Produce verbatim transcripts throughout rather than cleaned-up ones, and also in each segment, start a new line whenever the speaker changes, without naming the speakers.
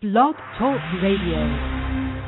Blog Talk Radio.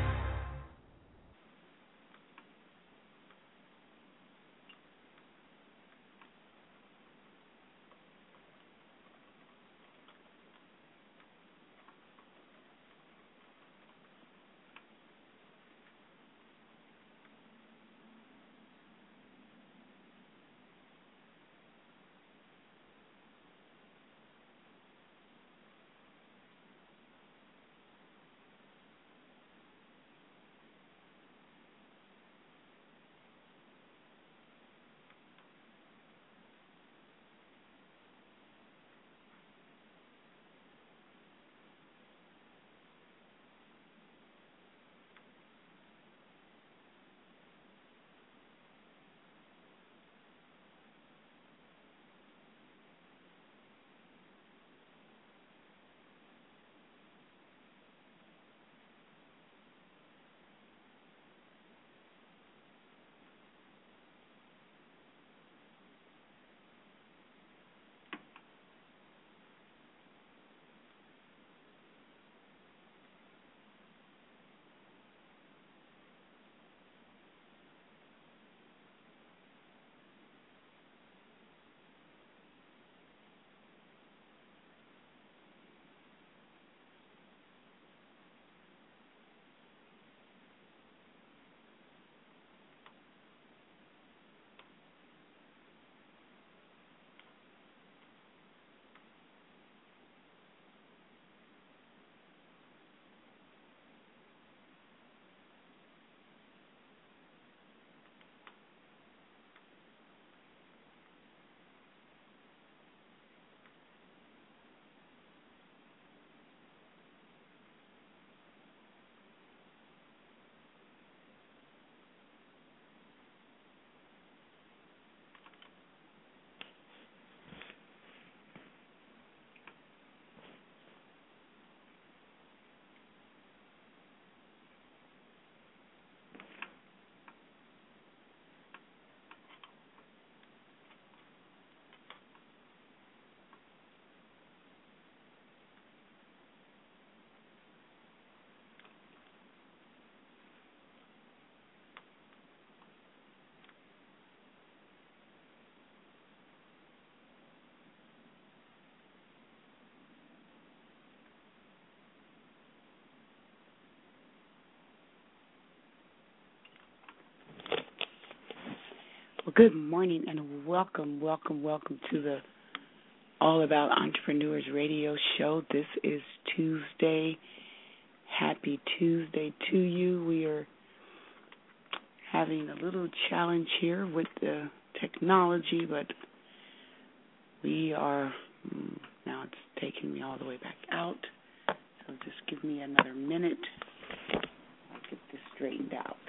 Well, good morning and welcome, welcome, welcome to the All About Entrepreneurs radio show. This is Tuesday. Happy Tuesday to you. We are having a little challenge here with the technology, but we are, now it's taking me all the way back out. So just give me another minute. I'll get this straightened out.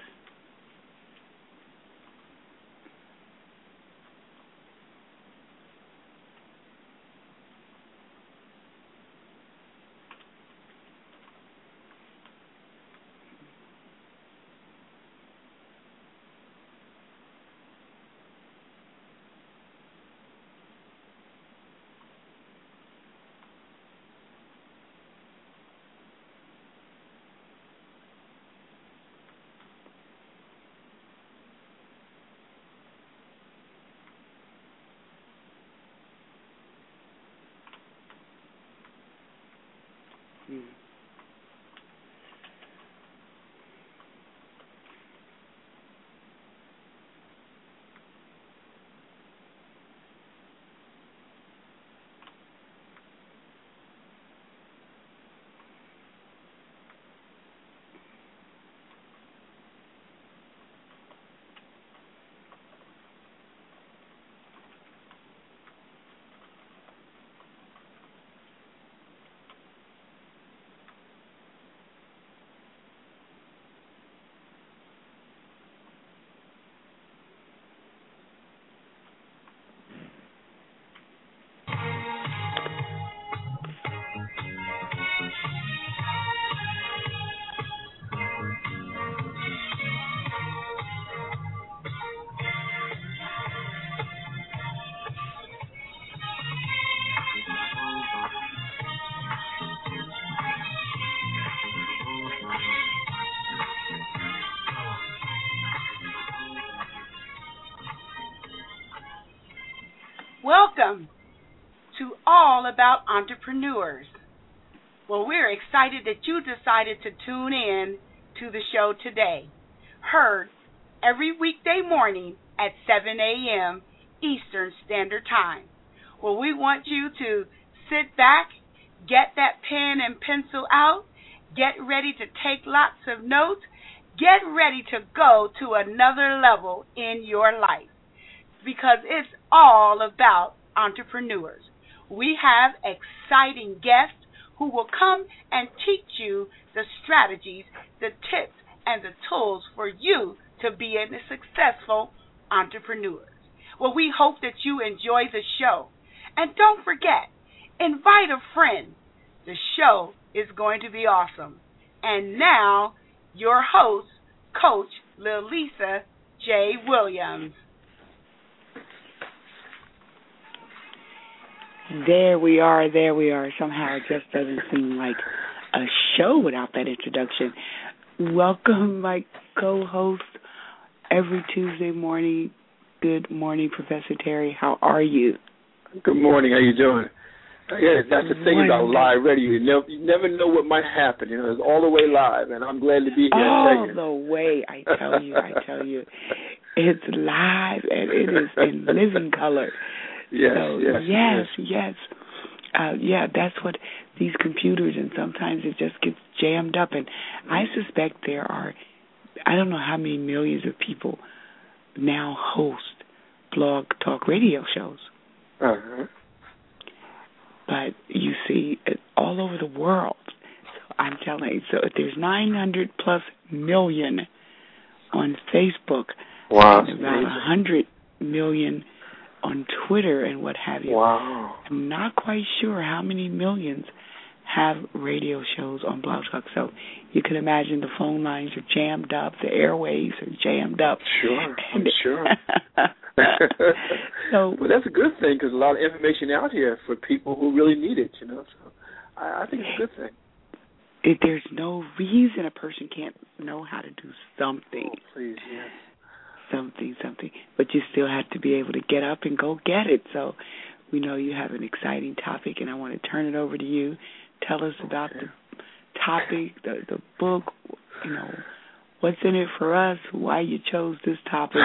welcome to All About Entrepreneurs. Well, we're excited that you decided to tune in to the show today. Heard every weekday morning at seven a.m. Eastern Standard Time. Well, we want you to sit back, get that pen and pencil out, get ready to take lots of notes, get ready to go to another level in your life, because it's all about entrepreneurs. We have exciting guests who will come and teach you the strategies, the tips, and the tools for you to be a successful entrepreneur. Well, we hope that you enjoy the show. And don't forget, invite a friend. The show is going to be awesome. And now, your host, Coach Lilisa J. Williams.
There we are, there we are. Somehow it just doesn't seem like a show without that introduction. Welcome, my co-host, every Tuesday morning. Good morning, Professor Terry. How are you?
Good morning. How you doing? Yeah, that's the thing about live radio. You never, you never know what might happen. You know, it's all the way live, and I'm glad to be here.
All the way, I tell you, I tell you. It's live, and it is in living color.
Yes,
so,
yes,
yes,
yes.
yes. Uh, yeah, that's what these computers, and sometimes it just gets jammed up. And I suspect there are, I don't know how many millions of people now host blog talk radio shows.
Uh-huh.
But you see it all over the world. So I'm telling you, so there's nine hundred plus million on Facebook.
Wow.
And about one hundred million on Twitter and what have you.
Wow.
I'm not quite sure how many millions have radio shows on Blog Talk. So you can imagine the phone lines are jammed up, the airwaves are jammed up.
Sure, I'm sure.
so,
well, that's a good thing, because a lot of information out here for people who really need it, you know. So I, I think it's a good thing.
If there's no reason a person can't know how to do something.
Oh, please, yes.
Something, something. But you still have to be able to get up and go get it. So we know you have an exciting topic, and I want to turn it over to you. Tell us about
okay.
the topic, the, the book, you know, what's in it for us, why you chose this topic,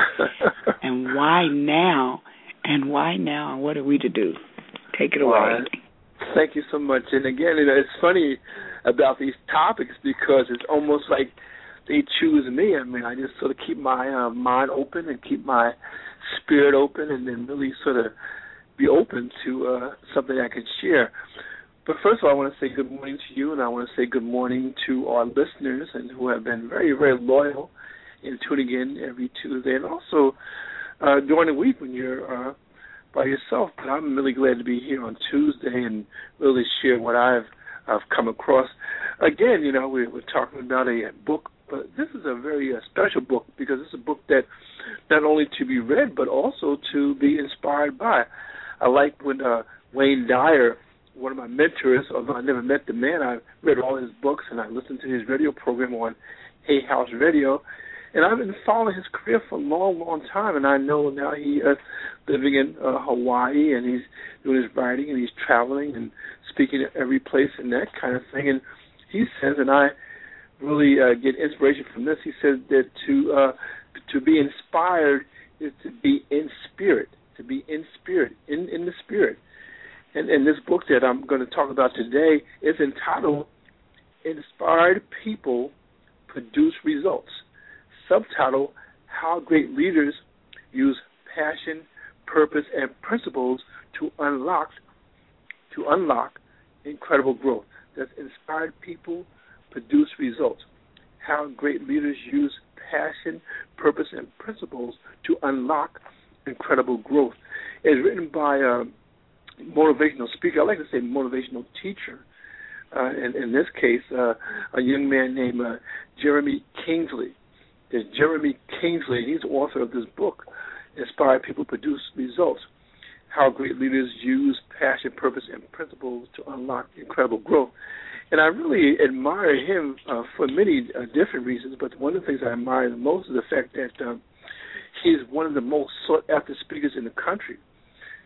and why now, and why now, and what are we to do? Take it away.
Well, thank you so much. And again, you know, it's funny about these topics, because it's almost like they choose me. I mean, I just sort of keep my uh, mind open and keep my spirit open, and then really sort of be open to uh, something I can share. But first of all, I want to say good morning to you, and I want to say good morning to our listeners, and who have been very, very loyal in tuning in every Tuesday, and also uh, during the week when you're uh, by yourself. But I'm really glad to be here on Tuesday and really share what I've I've come across. Again, you know, we're, we're talking about a book, but this is a very uh, special book, because it's a book that not only to be read, but also to be inspired by. I like when uh, Wayne Dyer, one of my mentors, although I never met the man, I read all his books and I listened to his radio program on Hay House Radio, and I've been following his career for a long, long time, and I know now he is uh, living in uh, Hawaii, and he's doing his writing, and he's traveling and speaking at every place and that kind of thing, and he says, and I really uh, get inspiration from this, he says that to uh, to be inspired is to be in spirit, to be in spirit, in, in the spirit. And, and this book that I'm going to talk about today is entitled Inspired People Produce Results. Subtitle, How Great Leaders Use Passion, Purpose, and Principles to Unlock to unlock incredible growth. That's Inspired People Produce Results. How Great Leaders Use Passion, Purpose, and Principles to Unlock Incredible Growth. It's written by a motivational speaker. I like to say motivational teacher. Uh, in, in this case, uh, a young man named uh, Jeremy Kingsley. There's Jeremy Kingsley. He's the author of this book, Inspire People Produce Results, How Great Leaders Use Passion, Purpose, and Principles to Unlock Incredible Growth. And I really admire him uh, for many uh, different reasons, but one of the things I admire the most is the fact that um, he's one of the most sought-after speakers in the country.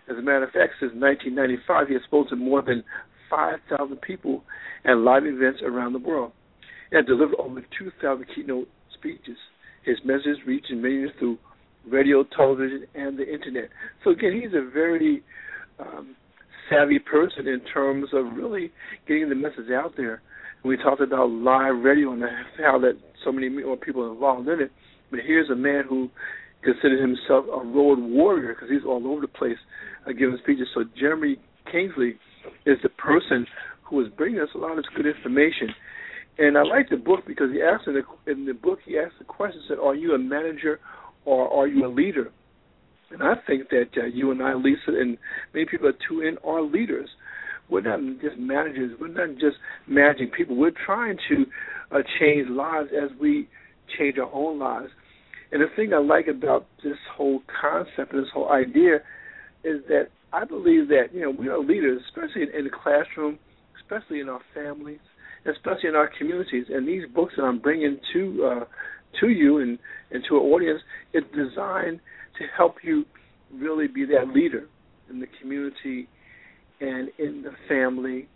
As a matter of fact, since nineteen ninety-five, he has spoken to more than five thousand people at live events around the world and delivered over two thousand keynote speeches. His messages reach millions through radio, television, and the Internet. So, again, he's a very um, savvy person in terms of really getting the message out there. And we talked about live radio and how that so many more people are involved in it. But here's a man who considered himself a road warrior because he's all over the place uh, giving speeches. So Jeremy Kingsley is the person who is bringing us a lot of good information. And I like the book because he asked in the, in the book, he asked the question, said, are you a manager or are you a leader? And I think that uh, you and I, Lisa, and many people that tune in are leaders. We're not just managers. We're not just managing people. We're trying to uh, change lives as we change our own lives. And the thing I like about this whole concept and this whole idea is that I believe that, you know, we are leaders, especially in, in the classroom, especially in our families, especially in our communities. And these books that I'm bringing to uh, to you and, and to our audience, it's designed to help you really be that leader in the community and in the family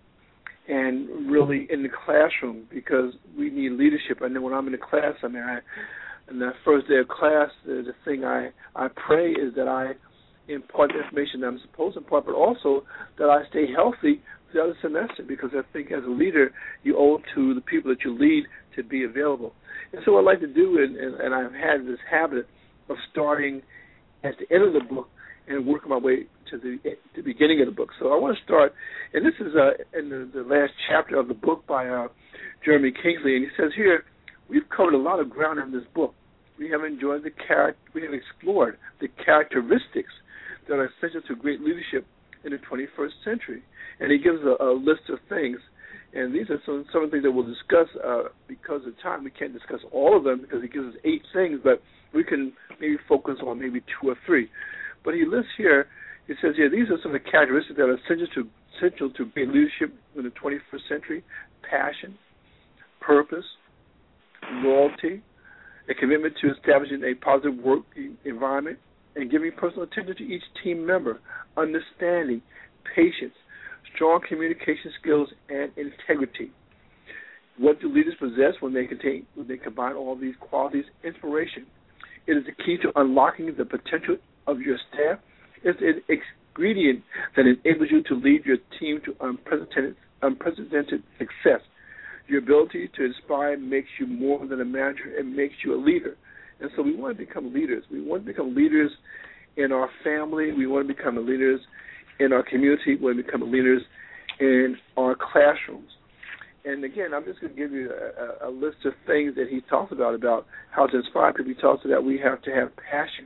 and really in the classroom, because we need leadership. I know when I'm in the class, I mean, I, in that first day of class, the, the thing I, I pray is that I impart the information that I'm supposed to impart, but also that I stay healthy throughout the semester, because I think as a leader, you owe it to the people that you lead to be available. And so what I like to do, and, and, and I've had this habit of starting at the end of the book and working my way to the, the beginning of the book. So I want to start, and this is uh, in the, the last chapter of the book by uh, Jeremy Kingsley, and he says here, we've covered a lot of ground in this book. We have enjoyed the char- we have explored the characteristics that are essential to great leadership in the twenty-first century. And he gives a, a list of things, and these are some, some of the things that we'll discuss. Uh, because of time, we can't discuss all of them because he gives us eight things, but we can maybe focus on maybe two or three. But he lists here, he says here, these are some of the characteristics that are essential to, essential to great leadership in the twenty-first century: passion, purpose, loyalty, a commitment to establishing a positive work environment, and giving personal attention to each team member, understanding, patience, strong communication skills, and integrity. What do leaders possess when they contain, when they combine all these qualities? Inspiration. It is the key to unlocking the potential of your staff. It's an ingredient that enables you to lead your team to unprecedented, unprecedented success. Your ability to inspire makes you more than a manager. It makes you a leader. And so we want to become leaders. We want to become leaders in our family. We want to become leaders in our community. We want to become leaders in our classrooms. And, again, I'm just going to give you a, a list of things that he talks about, about how to inspire people. He talks about we have to have passion.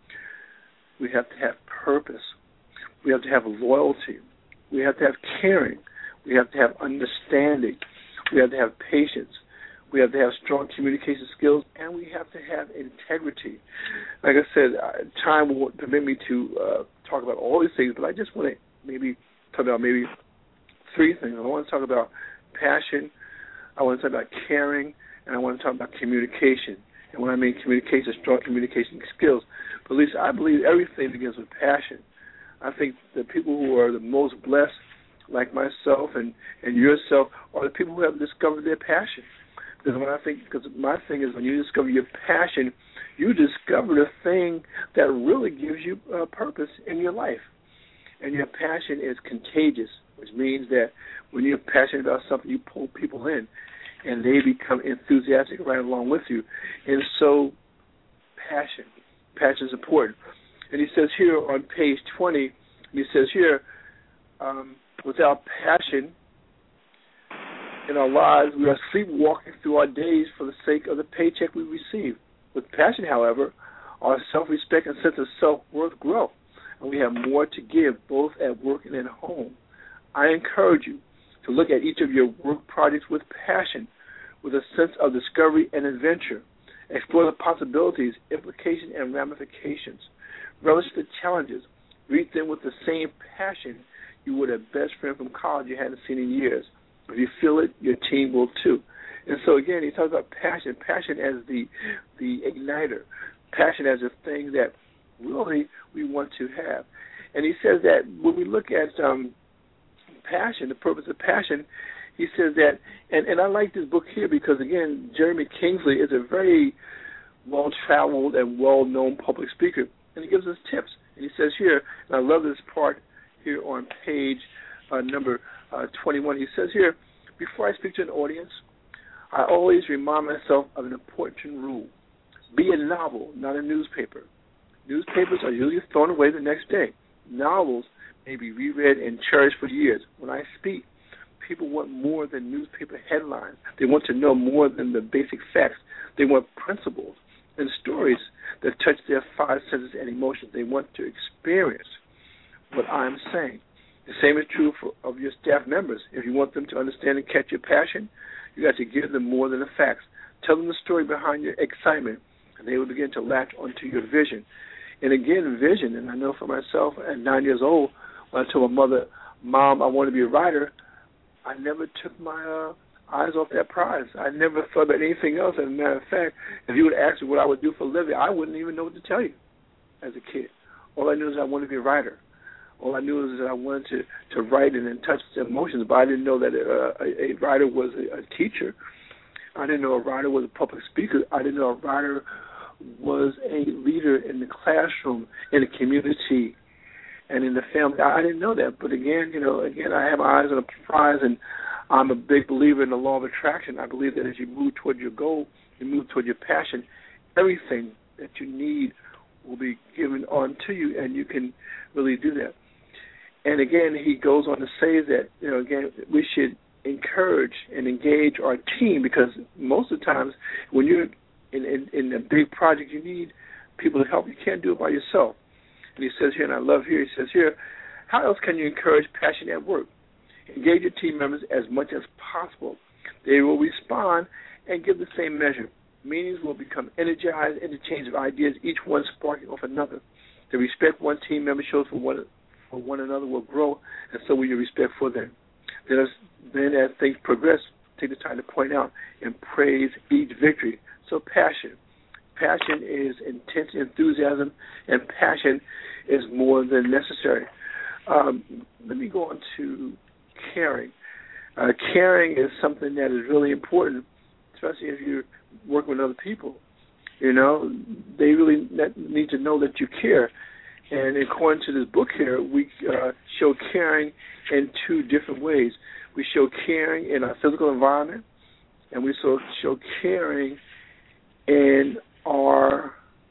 We have to have purpose. We have to have loyalty. We have to have caring. We have to have understanding. We have to have patience. We have to have strong communication skills, and we have to have integrity. Like I said, time won't permit me to uh, talk about all these things, but I just want to maybe talk about maybe three things. I want to talk about passion, I want to talk about caring, and I want to talk about communication. And when I mean communication, strong communication skills. But at least I believe everything begins with passion. I think the people who are the most blessed, like myself and, and yourself, are the people who have discovered their passion. Because when I think, because my thing is when you discover your passion, you discover the thing that really gives you uh, purpose in your life. And your passion is contagious, which means that when you're passionate about something, you pull people in, and they become enthusiastic right along with you. And so passion, passion is important. And he says here on page twenty, he says here, um, without passion in our lives, we are sleepwalking through our days for the sake of the paycheck we receive. With passion, however, our self-respect and sense of self-worth grow, and we have more to give both at work and at home. I encourage you to look at each of your work projects with passion, with a sense of discovery and adventure. Explore the possibilities, implications, and ramifications. Relish the challenges. Read them with the same passion you would a best friend from college you hadn't seen in years. If you feel it, your team will too. And so again, he talks about passion, passion as the the igniter, passion as a thing that really we want to have. And he says that when we look at um, passion, the purpose of passion, he says that, and, and I like this book here because, again, Jeremy Kingsley is a very well-traveled and well-known public speaker, and he gives us tips. And he says here, and I love this part here on page uh, number uh, twenty-one, he says here, before I speak to an audience, I always remind myself of an important rule. Be a novel, not a newspaper. Newspapers are usually thrown away the next day. Novels may be reread and cherished for years. When I speak, people want more than newspaper headlines. They want to know more than the basic facts. They want principles and stories that touch their five senses and emotions. They want to experience what I'm saying. The same is true for, of your staff members. If you want them to understand and catch your passion, you got to give them more than the facts. Tell them the story behind your excitement, and they will begin to latch onto your vision. And again, vision, and I know for myself at nine years old, when I told my mother, Mom, I want to be a writer, I never took my uh, eyes off that prize. I never thought about anything else. As a matter of fact, if you would ask me what I would do for a living, I wouldn't even know what to tell you as a kid. All I knew is I wanted to be a writer. All I knew is that I wanted to, to write and then touch the emotions, but I didn't know that a, a, a writer was a, a teacher. I didn't know a writer was a public speaker. I didn't know a writer was a leader in the classroom, in the community, and in the family. I, I didn't know that. But again, you know, again, I have my eyes on a prize, and I'm a big believer in the law of attraction. I believe that as you move toward your goal, you move toward your passion, everything that you need will be given on to you, and you can really do that. And again, he goes on to say that, you know, again, we should encourage and engage our team, because most of the times when you're in, in, in a big project, you need people to help. You can't do it by yourself. And he says here, and I love here, he says here, how else can you encourage passion at work? Engage your team members as much as possible. They will respond and give the same measure. Meetings will become energized, interchange of ideas, each one sparking off another. The respect one team member shows for one for one another will grow, and so will your respect for them. Then as, then as things progress, take the time to point out and praise each victory. So passion. Passion is intense enthusiasm, and passion is more than necessary. Um, let me go on to caring. Uh, caring is something that is really important, especially if you're working with other people. You know, they really need to know that you care. And according to this book here, we uh, show caring in two different ways. We show caring in our physical environment, and we so show caring in our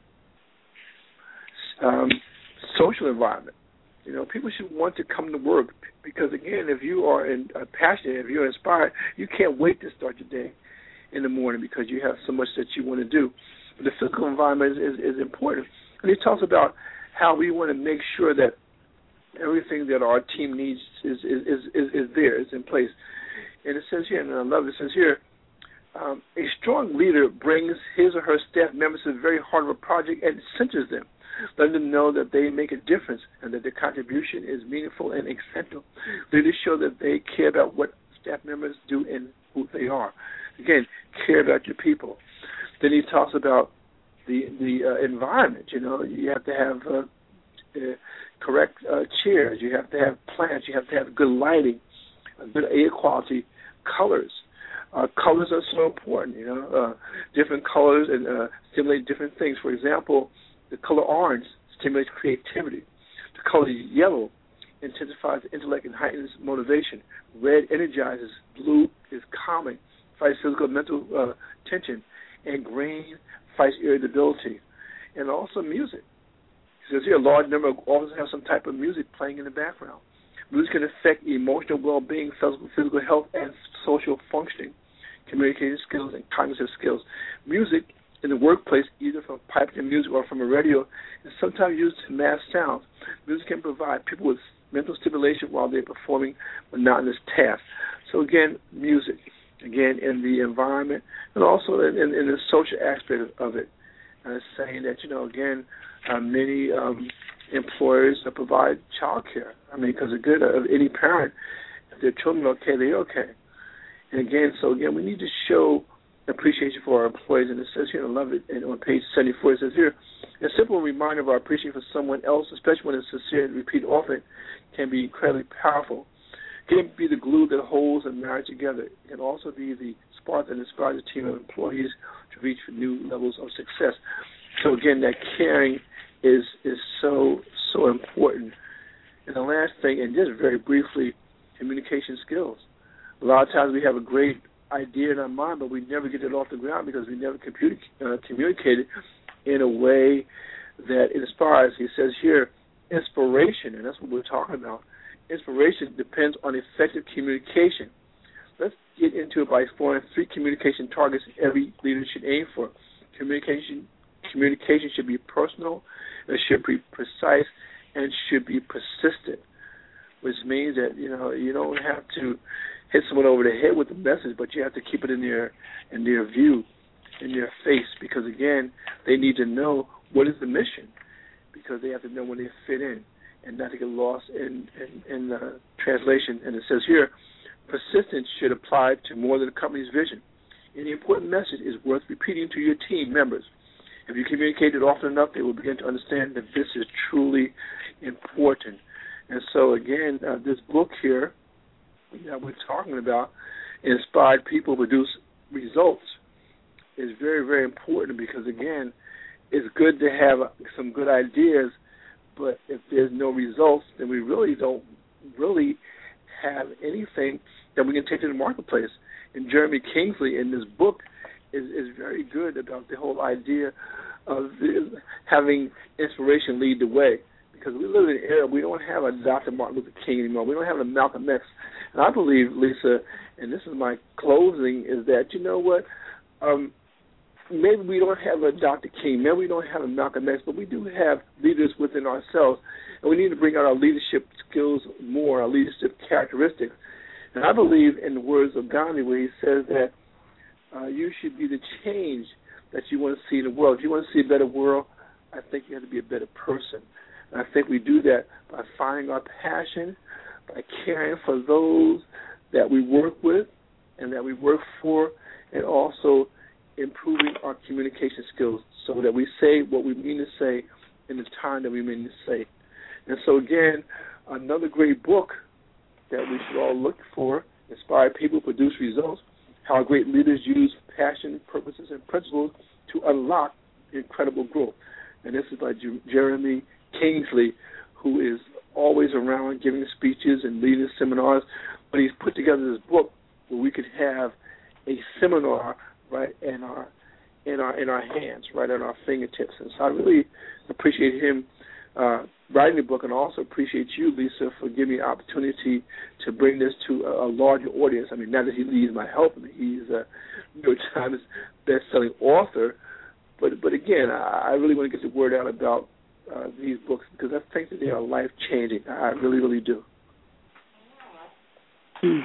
um, social environment. You know, people should want to come to work because, again, if you are in, uh, passionate, if you're inspired, you can't wait to start your day in the morning because you have so much that you want to do. But the physical environment is, is, is important. And he talks about how we want to make sure that everything that our team needs is is, is, is, is there, is in place. And it says here, and I love it, it says here, um, a strong leader brings his or her staff members to the very heart of a project and centers them, letting them know that they make a difference and that their contribution is meaningful and essential. Leaders show that they care about what staff members do and who they are. Again, care about your people. Then he talks about the the uh, environment. You know, you have to have uh, uh, correct uh, chairs. You have to have plants. You have to have good lighting, uh, good air quality, colors. Uh, colors are so important. You know, uh, different colors and uh, stimulate different things. For example, the color orange stimulates creativity. The color yellow intensifies intellect and heightens motivation. Red energizes. Blue is calming, fights physical and mental uh, tension. And green fights irritability. And also music. He says here a large number of always have some type of music playing in the background. Music can affect emotional well-being, physical, physical health, and social functioning, communication skills, and cognitive skills. Music in the workplace, either from piping music or from a radio, is sometimes used to mask sounds. Music can provide people with mental stimulation while they're performing monotonous tasks. So again, music. Again, in the environment, and also in, in, in the social aspect of it. Uh, saying that, you know, again, uh, many um, employers uh, provide child care. I mean, because the good of any parent, if their children are okay, they're okay. And again, so again, we need to show appreciation for our employees, and it says here, I love it, and on page seventy-four, it says here, a simple reminder of our appreciation for someone else, especially when it's sincere and repeated often, can be incredibly powerful. It can be the glue that holds a marriage together. It can also be the spark that inspires a team of employees to reach new levels of success. So again, that caring is is so, so important. And the last thing, and just very briefly, communication skills. A lot of times we have a great idea in our mind, but we never get it off the ground because we never computer, uh, communicate it in a way that inspires. He says here, inspiration, and that's what we're talking about. Inspiration depends on effective communication. Let's get into it by exploring three communication targets every leader should aim for. Communication communication should be personal, it should be precise, and should be persistent, which means that, you know, you don't have to hit someone over the head with the message, but you have to keep it in their in their view, in their face, because, again, they need to know what is the mission, because they have to know when they fit in and not to get lost in, in, in the translation. And it says here, persistence should apply to more than the company's vision. Any important message is worth repeating to your team members. If you communicate it often enough, they will begin to understand that this is truly important. And so, again, uh, this book here that we're talking about, Inspired People Produce Results, is very, very important because, again, it's good to have some good ideas, but if there's no results, then we really don't really have anything that we can take to the marketplace. And Jeremy Kingsley in this book is, is very good about the whole idea of having inspiration lead the way. Because we live in an era, we don't have a Doctor Martin Luther King anymore. We don't have a Malcolm X. And I believe, Lisa, and this is my closing, is that, you know what, um, maybe we don't have a Doctor King, maybe we don't have a Malcolm X, but we do have leaders within ourselves, and we need to bring out our leadership skills more, our leadership characteristics. And I believe in the words of Gandhi where he says that uh, you should be the change that you want to see in the world. If you want to see a better world, I think you have to be a better person. And I think we do that by finding our passion, by caring for those that we work with and that we work for, and also improving our communication skills so that we say what we mean to say in the time that we mean to say. And so, again, another great book that we should all look for, Inspire People, Produce Results, How Great Leaders Use Passion, Purposes, and Principles to Unlock Incredible Growth. And this is by J- Jeremy Kingsley, who is always around giving speeches and leading seminars, but he's put together this book where we could have a seminar right in our in our in our hands, right at our fingertips. And so I really appreciate him uh, writing the book, and also appreciate you, Lisa, for giving me the opportunity to bring this to a, a larger audience. I mean, not that he needs my help, he's a New York Times best-selling author, but but again, I, I really want to get the word out about uh, these books because I think that they are life-changing. I really, really do.
Mm.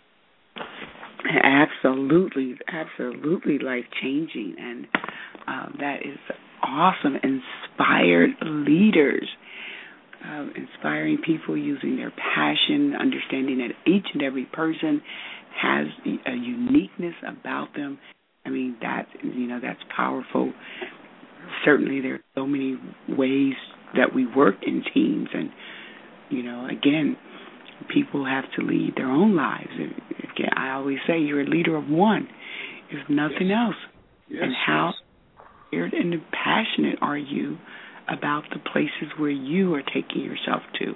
Absolutely, absolutely life-changing, and uh, that is awesome. Inspired leaders, uh, inspiring people using their passion, understanding that each and every person has a uniqueness about them. I mean, that, you know, that's powerful. Certainly there are so many ways that we work in teams, and, you know, again, people have to lead their own lives. Again, I always say you're a leader of one, if nothing
yes.
else.
Yes,
and how
yes.
and passionate are you about the places where you are taking yourself to?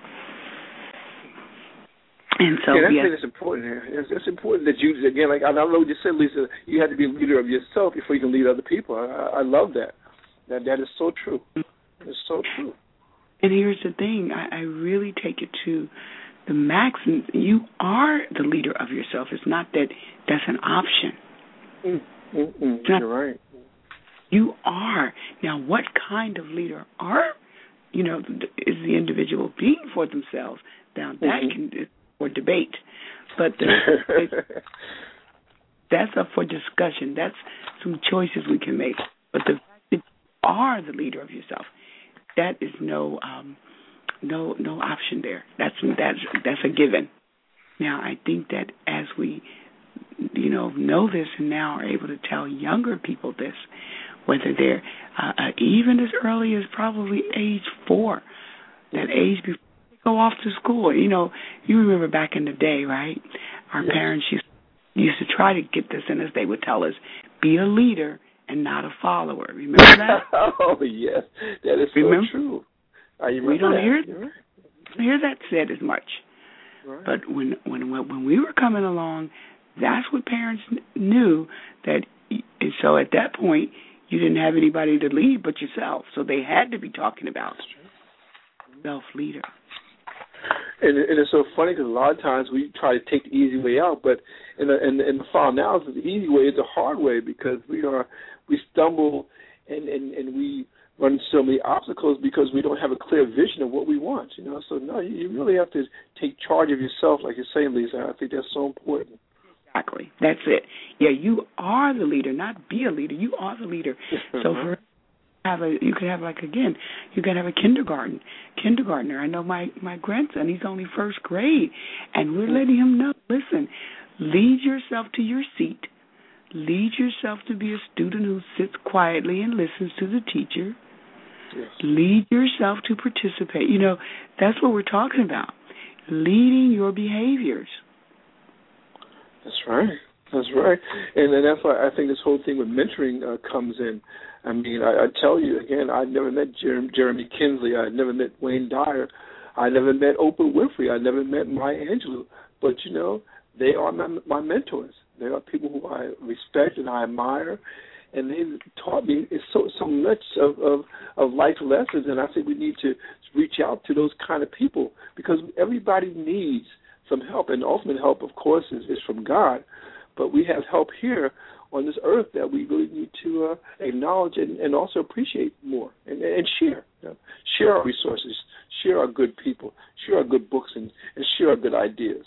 And so,
yeah, that's
yes.
it's important here. It's, it's important that you, again, like I know what you said, Lisa, you have to be a leader of yourself before you can lead other people. I, I love that. That that is so true. It's so true.
And here's the thing. I, I really take it to the max. You are the leader of yourself. It's not that that's an option.
Mm, mm, mm,
not,
you're right.
You are. Now, what kind of leader are, you know, is the individual being for themselves? Now, that mm-hmm. can be for debate. But the, that's up for discussion. That's some choices we can make. But the fact that you are the leader of yourself, that is no um, no no option there. That's that's that's a given. Now, I think that as we you know, know this and now are able to tell younger people this, whether they're uh, uh, even as early as probably age four, that age before they go off to school. You know, you remember back in the day, right? Our
yes.
parents used, used to try to get this in us. They would tell us, be a leader and not a follower. Remember that?
Oh, yes. That is
remember?
so true. I
we don't
that.
hear,
right.
hear that said as much.
Right.
But when, when when we were coming along, that's what parents knew. That and so at that point, you didn't have anybody to lead but yourself. So they had to be talking about self-leader.
And, and it's so funny because a lot of times we try to take the easy way out, but in the, in the, in the final analysis, the easy way is the hard way because we are we stumble and, and, and we run into so many obstacles because we don't have a clear vision of what we want. You know, so no, you, you really have to take charge of yourself, like you're saying, Lisa. I think that's so important.
Exactly, that's it. Yeah, you are the leader, not be a leader. You are the leader. So for have a you could have like again you could have a kindergarten kindergartner. I know my my grandson, he's only first grade, and we're letting him know, listen, lead yourself to your seat, lead yourself to be a student who sits quietly and listens to the teacher.
Yes.
Lead yourself to participate. You know, that's what we're talking about, leading your behaviors.
That's right. That's right. And, and that's why I think this whole thing with mentoring uh, comes in. I mean, I, I tell you, again, I never met Jer- Jeremy Kinsley. I never met Wayne Dyer. I never met Oprah Winfrey. I never met Maya Angelou. But, you know, they are my, my mentors. They are people who I respect and I admire. And they've taught me so so much of, of, of life lessons. And I think we need to reach out to those kind of people because everybody needs some help. And ultimate help, of course, is, is from God. But we have help here on this earth that we really need to uh, acknowledge and, and also appreciate more and, and share. You know, share our resources, share our good people, share our good books, and, and share our good ideas.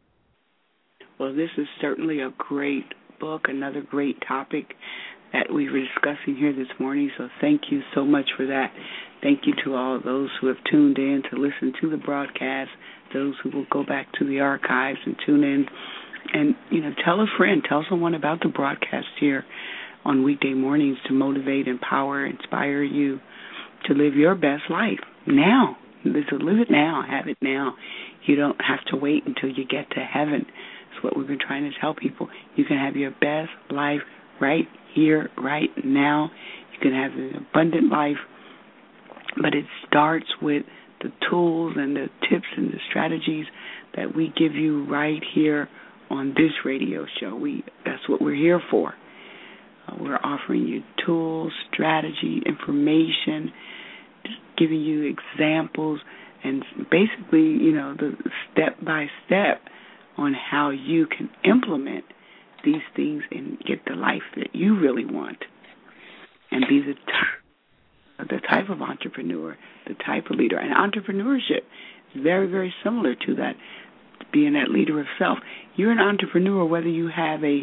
Well, this is certainly a great book, another great topic that we were discussing here this morning, so thank you so much for that. Thank you to all of those who have tuned in to listen to the broadcast, those who will go back to the archives and tune in. And, you know, tell a friend, tell someone about the broadcast here on weekday mornings to motivate, empower, inspire you to live your best life now. So live it now, have it now. You don't have to wait until you get to heaven. That's what we've been trying to tell people. You can have your best life right here, right now. You can have an abundant life, but it starts with the tools and the tips and the strategies that we give you right here on this radio show. We that's what we're here for. Uh, we're offering you tools, strategy, information, just giving you examples, and basically, you know, the step by step on how you can implement these things and get the life that you really want, and be the type, the type of entrepreneur, the type of leader. And entrepreneurship is very, very similar to that, being that leader of self. You're an entrepreneur whether you have a,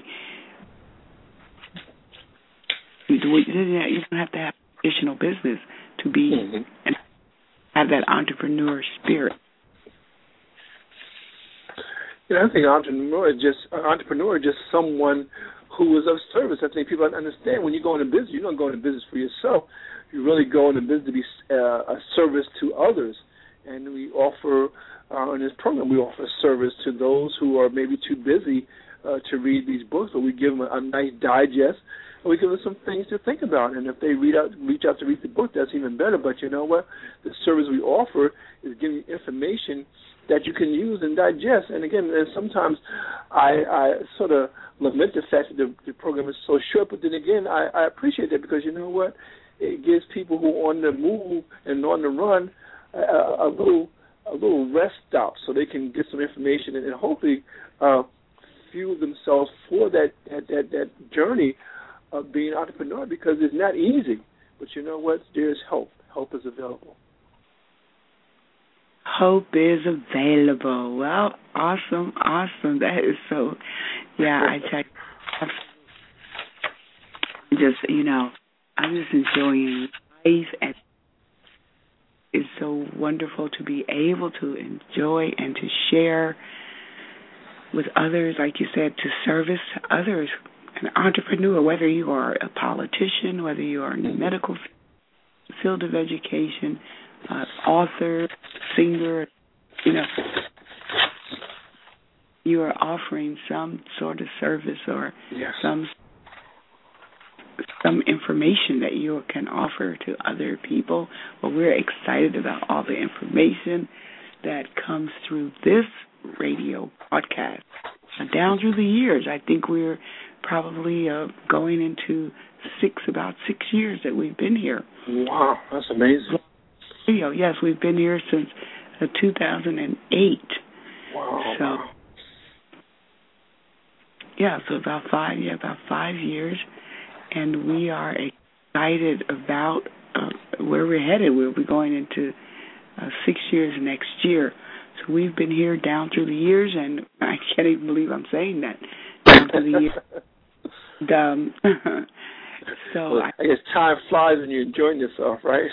you don't have to have additional business to be mm-hmm. and have that entrepreneur spirit.
You know, I think entrepreneur is just uh, entrepreneur is just someone who is of service. I think people understand when you go into business, you don't go into business for yourself. You really go into business to be uh, a service to others. And we offer, uh, in this program, we offer service to those who are maybe too busy uh, to read these books, but we give them a, a nice digest, and we give them some things to think about. And if they read out, reach out to read the book, that's even better. But you know what? The service we offer is giving you information that you can use and digest. And again, and sometimes I, I sort of lament the fact that the, the program is so short, but then again, I, I appreciate that because you know what? It gives people who are on the move and on the run a, a little a little rest stop so they can get some information and, and hopefully uh, fuel themselves for that, that, that, that journey of being an entrepreneur because it's not easy. But you know what? There's help. Help is available.
Hope is available. Well, awesome, awesome. That is so, yeah, I tell you, just, you know, I'm just enjoying life, and it's so wonderful to be able to enjoy and to share with others, like you said, to service others. An entrepreneur, whether you are a politician, whether you are in the medical field of education, uh, author, singer, you know, you are offering some sort of service or
yes.
some some information that you can offer to other people. Well, we're excited about all the information that comes through this radio broadcast. Uh, down through the years, I think we're probably uh, going into six, about six years that we've been here.
Wow, that's amazing.
Radio, yes, we've been here since uh, two thousand eight.
Wow.
So, yeah, so about five, yeah, about five years, and we are excited about uh, where we're headed. We'll be going into uh, six years next year. So we've been here down through the years, and I can't even believe I'm saying that, down through the years. Um, so
well,
I,
I guess time flies when you're enjoying yourself, right?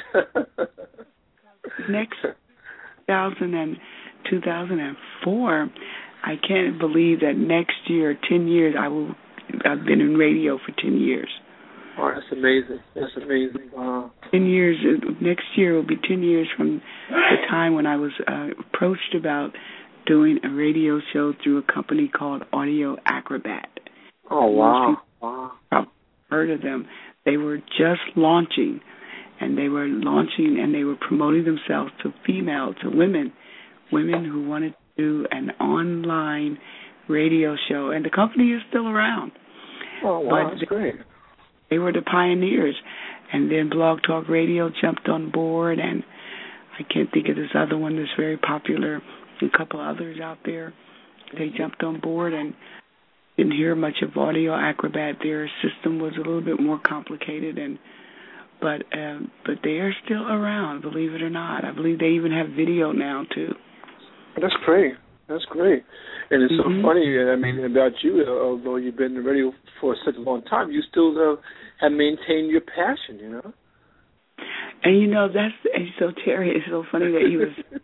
next two thousand and two thousand four, I can't believe that next year, ten years, I will. I've been in radio for ten years.
Oh, that's amazing. That's amazing. Wow.
Ten years. Next year will be ten years from the time when I was uh, approached about doing a radio show through a company called Audio Acrobat.
Oh, wow. Wow.
I've heard of them. They were just launching, and they were launching, and they were promoting themselves to female, to women, women who wanted to do an online radio show, and the company is still around.
Oh, wow,
but
that's
they,
great.
They were the pioneers, and then Blog Talk Radio jumped on board, and I can't think of this other one that's very popular, a couple others out there. They jumped on board and didn't hear much of Audio Acrobat. Their system was a little bit more complicated, and but um, but they are still around, believe it or not. I believe they even have video now too.
That's great. That's great. And it's
mm-hmm.
so funny, I mean, about you, although you've been in radio for such a long time, you still uh, have maintained your passion, you know?
And, you know, that's, and so Terry, it's so funny that you was,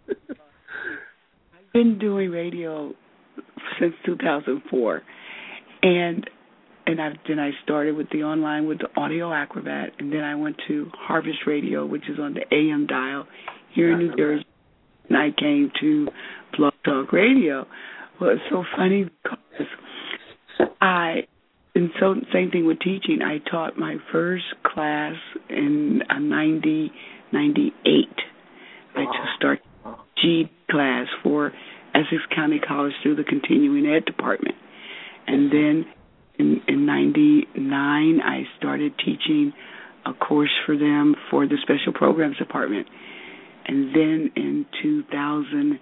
I've been doing radio since two thousand four, and and I, then I started with the online with the Audio Acrobat, and then I went to Harvest Radio, which is on the A M dial here in New Jersey, and I came to Blog Talk Radio. Well, it's so funny because I, and so same thing with teaching. I taught my first class in a ninety, ninety-eight. I just started G class for Essex County College through the continuing ed department. And then in, in ninety-nine, I started teaching a course for them for the special programs department. And then in two thousand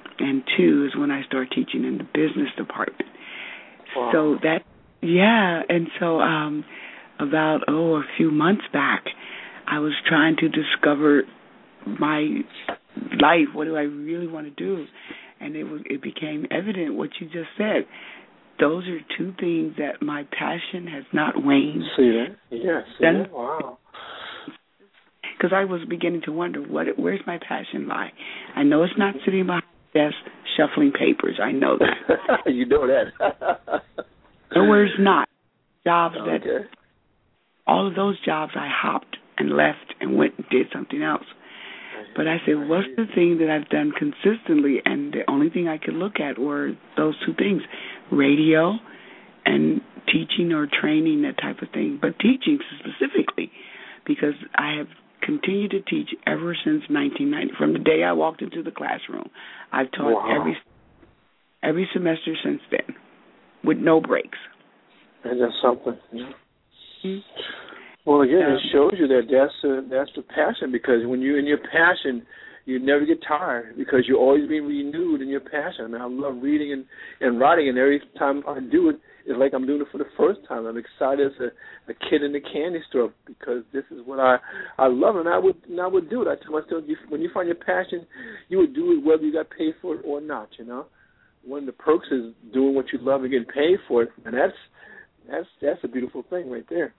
two is when I started teaching in the business department.
Wow.
So that, yeah, and so um, about, oh, a few months back, I was trying to discover my life. What do I really want to do? And it was, it became evident what you just said. Those are two things that my passion has not waned.
See that? Yes. Yeah, see that? Wow.
Because I was beginning to wonder, what, where's my passion lie? I know it's not sitting behind the desk shuffling papers. I know that.
You know that.
Nowhere it's not. Jobs
okay.
that, all of those jobs I hopped and left and went and did something else. But I said, what's the thing that I've done consistently? And the only thing I could look at were those two things, radio and teaching or training, that type of thing. But teaching specifically, because I have continued to teach ever since nineteen ninety. From the day I walked into the classroom, I've taught
wow.
every every semester since then, with no breaks.
And that's something. Yeah.
Mm-hmm.
Well, again,
um,
it shows you that that's uh, that's the passion, because when you're in your passion, you never get tired, because you're always being renewed in your passion. I mean, I love reading and, and writing, and every time I do it, it's like I'm doing it for the first time. I'm excited as a, a kid in the candy store, because this is what I I love, and I would and I would do it. I tell myself, you, when you find your passion, you would do it whether you got paid for it or not. You know, one of the perks is doing what you love and getting paid for it, and that's that's that's a beautiful thing right there.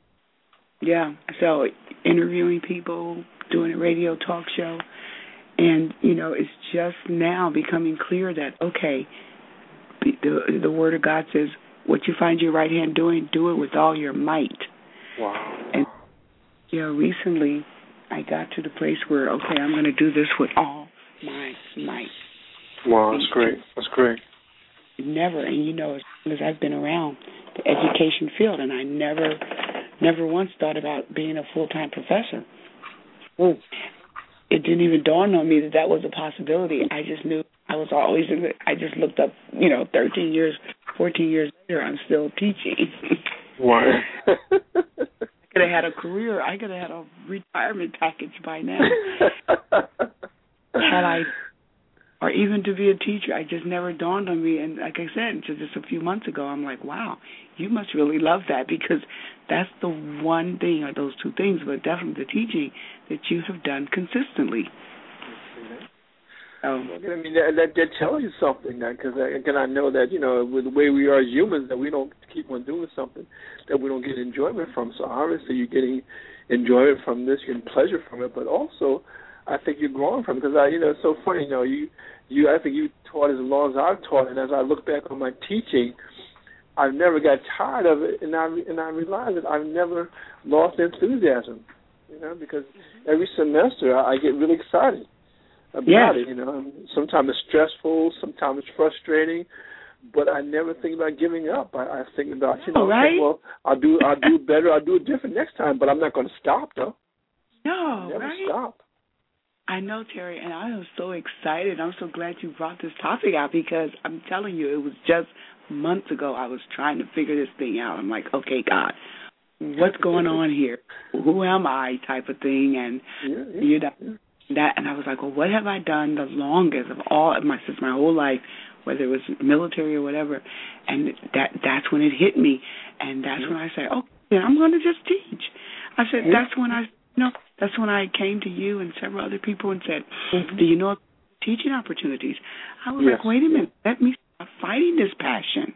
Yeah, so interviewing people, doing a radio talk show, and, you know, it's just now becoming clear that, okay, the, the Word of God says, what you find your right hand doing, do it with all your might.
Wow.
And, you know, recently I got to the place where, okay, I'm going to do this with all my might.
Wow, that's great. That's great.
Never, and you know, as long as I've been around the education field, and I never, never once thought about being a full-time professor.
Mm.
It didn't even dawn on me that that was a possibility. I just knew I was always in it. I just looked up, you know, thirteen years, fourteen years later, I'm still teaching.
Wow.
I could have had a career. I could have had a retirement package by now. Had I, or even to be a teacher, I just never dawned on me. And like I said, until just a few months ago, I'm like, wow, you must really love that, because that's the one thing, or those two things, but definitely the teaching that you have done consistently.
Um, I mean, that, that, that tells you something, because again, I know that, you know, with the way we are as humans, that we don't keep on doing something that we don't get enjoyment from. So obviously you're getting enjoyment from this, you're getting pleasure from it, but also I think you're growing from it, because, I, you know, it's so funny, you know, you, you, I think you taught as long as I've taught, and as I look back on my teaching, I've never got tired of it, and I, and I realize that I've never lost enthusiasm, you know, because every semester I, I get really excited about yes. it, you know. Sometimes it's stressful, sometimes it's frustrating, but I never think about giving up. I, I think about, you know,
right?
okay, well, I'll do, I'll do better, I'll do it different next time, but I'm not going to stop, though.
No,
never
right?
stop.
I know, Terry, and I am so excited. I'm so glad you brought this topic out, because I'm telling you, it was just months ago I was trying to figure this thing out. I'm like, okay, God, what's going on here? Who am I, type of thing, and
yeah, yeah,
you know
yeah.
that. And I was like, well, what have I done the longest of all of my since my whole life, whether it was military or whatever? And that that's when it hit me, and that's
mm-hmm.
when I said, okay, I'm going to just teach. I said,
mm-hmm.
that's when I. You know, that's when I came to you and several other people and said, mm-hmm. do you know teaching opportunities? I was
yes.
like, wait a minute, let me stop fighting this passion.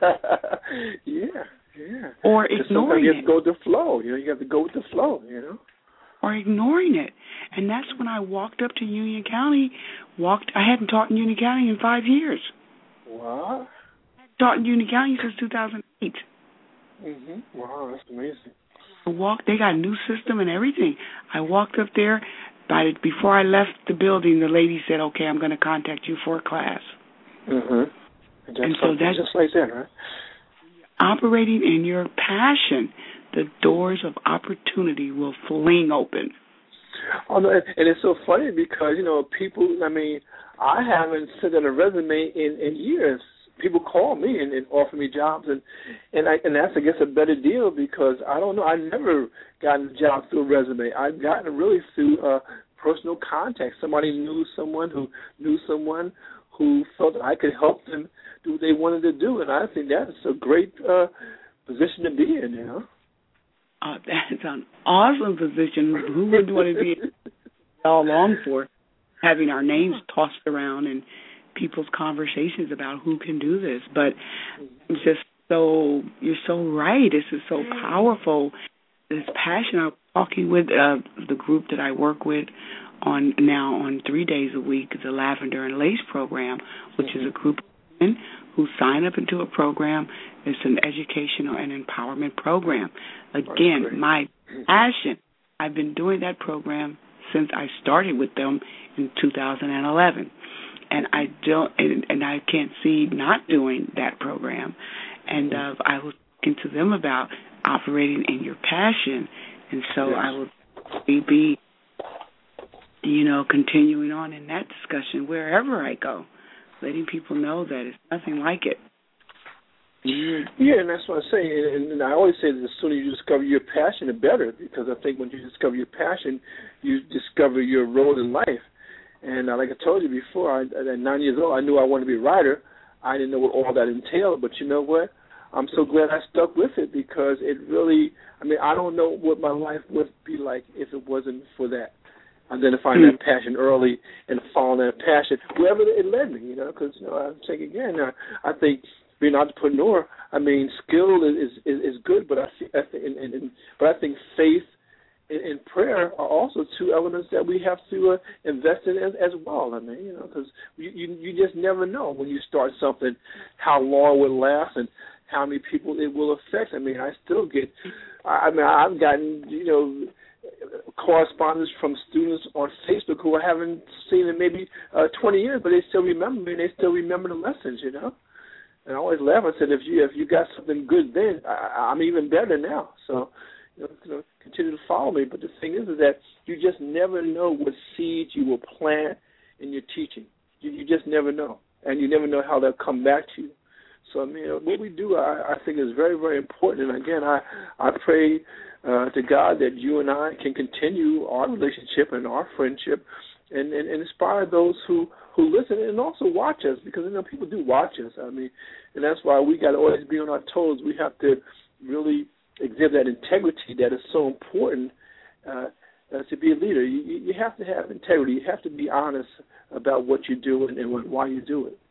yeah, yeah.
Or ignoring
you
it.
have to go with the flow. You know, you have to go with the flow, you know.
Or ignoring it. And that's when I walked up to Union County, walked, I hadn't taught in Union County in five years.
What?
I hadn't taught in Union County since two thousand eight.
Mm-hmm. Wow, that's amazing.
I walked, they got a new system and everything. I walked up there. By the, before I left the building, the lady said, okay, I'm going to contact you for a class.
Mm-hmm. And,
and so that's
just like that, right?
Operating in your passion, the doors of opportunity will fling open.
Oh, no, and it's so funny because, you know, people, I mean, I haven't sent out a resume in, in years. People call me and, and offer me jobs, and and I and that's I guess a better deal, because I don't know, I never gotten a job through a resume. I've gotten it really through uh, personal contact. Somebody knew someone who knew someone who felt that I could help them do what they wanted to do, and I think that's a great uh, position to be in, you know.
Uh, that's an awesome position. Who would want to be all long for, having our names tossed around and people's conversations about who can do this? But it's just so, you're so right. This is so powerful. This passion. I'm talking with uh, the group that I work with on now on three days a week, the Lavender and Lace program, which is a group of women who sign up into a program. It's an educational and empowerment program. Again, my passion. I've been doing that program since I started with them in two thousand eleven. And I don't, and, and I can't see not doing that program. And uh, I was talking to them about operating in your passion, and so yes. I will be, you know, continuing on in that discussion wherever I go, letting people know that it's nothing like it.
Yeah, and that's what I say. And, and I always say that the sooner you discover your passion, the better, because I think when you discover your passion, you discover your role in life. And uh, like I told you before, I, at nine years old, I knew I wanted to be a writer. I didn't know what all that entailed, but you know what? I'm so glad I stuck with it, because it really, I mean, I don't know what my life would be like if it wasn't for that. Identifying mm-hmm. that passion early and following that passion, wherever it led me, you know, because, you know, I'm saying again, uh, I think being an entrepreneur, I mean, skill is is, is good, but I, I think, and, and, and, but I think faith in, in prayer are also two elements that we have to uh, invest in as, as well. I mean, you know, because you, you you just never know when you start something how long it will last and how many people it will affect. I mean, I still get, I mean, I've gotten, you know, correspondence from students on Facebook who I haven't seen in maybe uh, twenty years, but they still remember me and they still remember the lessons, you know. And I always laugh. I said, if you if you got something good then, I, I'm even better now. So, you know, you know, continue to follow me. But the thing is, is that you just never know what seeds you will plant in your teaching. You, you just never know, and you never know how they'll come back to you. So, I mean, what we do, I, I think, is very, very important. And again, I I pray uh, to God that you and I can continue our relationship and our friendship, and, and, and inspire those who, who listen and also watch us, because you know people do watch us. I mean, and that's why we got to always be on our toes. We have to really exhibit that integrity that is so important uh, uh, to be a leader. You, you have to have integrity. You have to be honest about what you do and, and why you do it.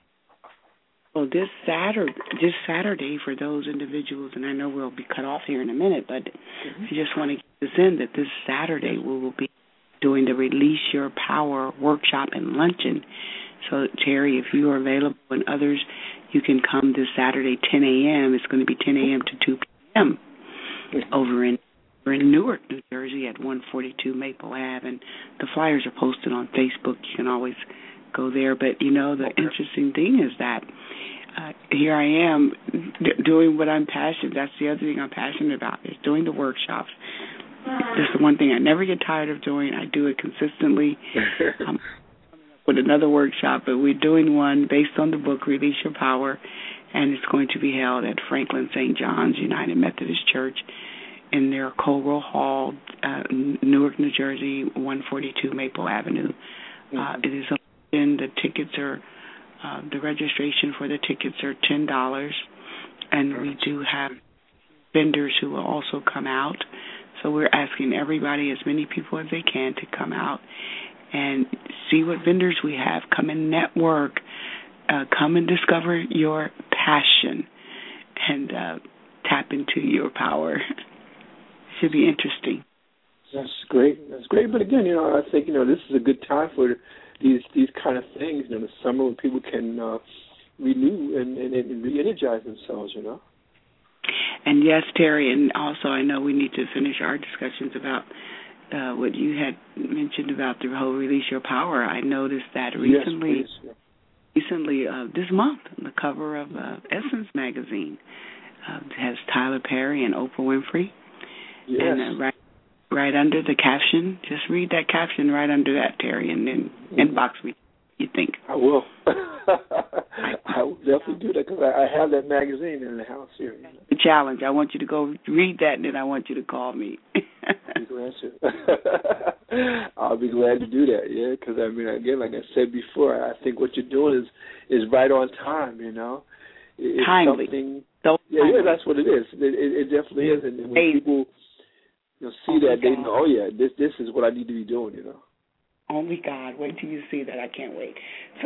Well, this Saturday, this Saturday for those individuals, and I know we'll be cut off here in a minute, but mm-hmm. I just want to get this in, that this Saturday we will be doing the Release Your Power workshop and luncheon. So, Terry, if you are available and others, you can come this Saturday, ten a.m. It's going to be ten a.m. to two p.m. Mm-hmm. over in over in Newark, New Jersey at one forty-two Maple Avenue. And the flyers are posted on Facebook. You can always go there. But, you know, the okay. interesting thing is that Uh, here I am d- doing what I'm passionate. That's the other thing I'm passionate about, is doing the workshops. That's the one thing I never get tired of doing. I do it consistently. I'm with another workshop, but we're doing one based on the book Release Your Power, and it's going to be held at Franklin Saint John's United Methodist Church in their Colwell Hall, uh, Newark, New Jersey, one forty-two Maple Avenue. Mm-hmm. Uh, it is in the tickets are Uh, the registration for the tickets are ten dollars, and we do have vendors who will also come out. So we're asking everybody, as many people as they can, to come out and see what vendors we have. Come and network. Uh, come and discover your passion and uh, tap into your power. Should be interesting.
That's great. That's great. But again, you know, I think, you know, this is a good time for these these kind of things, you know, the summer when people can uh, renew and, and, and re-energize themselves, you know.
And yes, Terry, and also I know we need to finish our discussions about uh, what you had mentioned about the whole Release Your Power. I noticed that recently,
yes, please.
recently uh, this month, on the cover of uh, Essence magazine uh, has Tyler Perry and Oprah Winfrey.
Yes.
And uh, right Right under the caption, just read that caption right under that, Terry, and then mm-hmm. inbox me. You think?
I will. I will definitely do that, because I, I have that magazine in the house here. You know?
The challenge. I want you to go read that, and then I want you to call me.
I'll be glad to. I'll be glad to do that. Yeah, because I mean, again, like I said before, I think what you're doing is is right on time. You know, it's
timely.
Something,
so
yeah,
timely.
yeah, that's what it is. It, it, it definitely is, and when
hey.
people you know, see
Only
that, they
God.
know, oh yeah, this this is what I need to be doing, you know.
Only God. Wait till you see that. I can't wait. So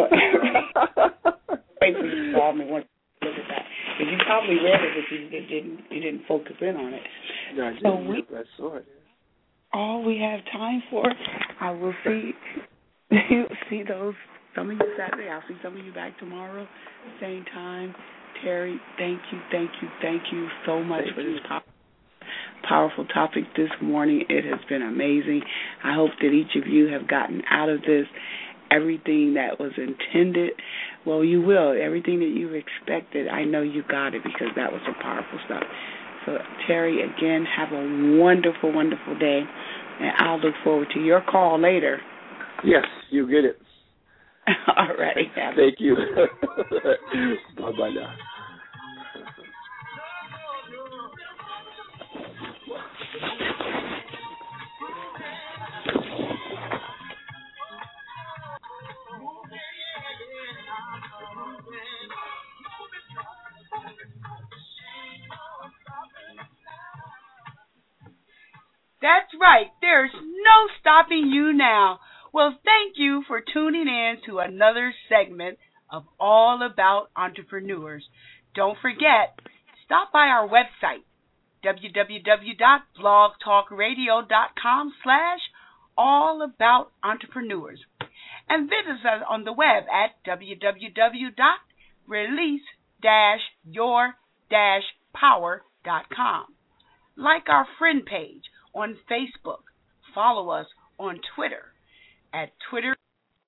wait till you call me once you look at that. Because you probably read it, but you didn't you didn't focus in on it.
No, I didn't.
So we,
I saw it.
All we have time for, I will see see those some of you Saturday. I'll see some of you back tomorrow, same time. Terry, thank you, thank you, thank you so much
thank
for
you.
this pop. Powerful topic this morning. It has been amazing. I hope that each of you have gotten out of this everything that was intended. Well, you will. Everything that you expected, I know you got it, because that was some powerful stuff. So, Terry, again, have a wonderful, wonderful day, and I'll look forward to your call later.
Yes, you get it.
All right.
Thank you. Bye-bye now.
That's right. There's no stopping you now. Well, thank you for tuning in to another segment of All About Entrepreneurs. Don't forget, stop by our website, www.blogtalkradio.com slash all about entrepreneurs. And visit us on the web at www dot release dash your dash power dot com. Like our friend page on Facebook. Follow us on Twitter at Twitter